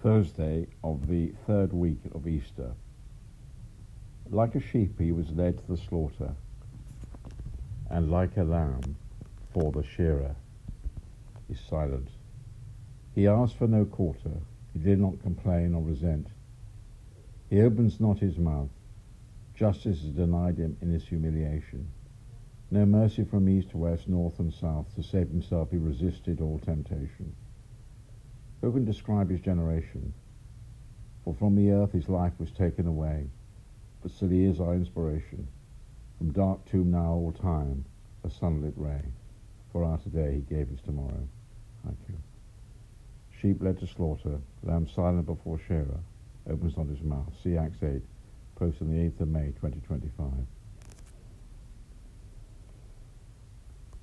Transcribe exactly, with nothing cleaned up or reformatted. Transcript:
Thursday of the third week of Easter. Like a sheep he was led to the slaughter, and like a lamb for the shearer is silent. He asked for no quarter, he did not complain or resent. He opens not his mouth, justice is denied him in his humiliation. No mercy from east to west, north and south, to save himself he resisted all temptation. Who can describe his generation? For from the earth his life was taken away, but still he is our inspiration. From dark tomb now all time, a sunlit ray. For our today he gave his tomorrow. Thank you. Sheep led to slaughter, lamb silent before shearer, opens not his mouth. See Acts eight, posted on the eighth of May twenty twenty-five.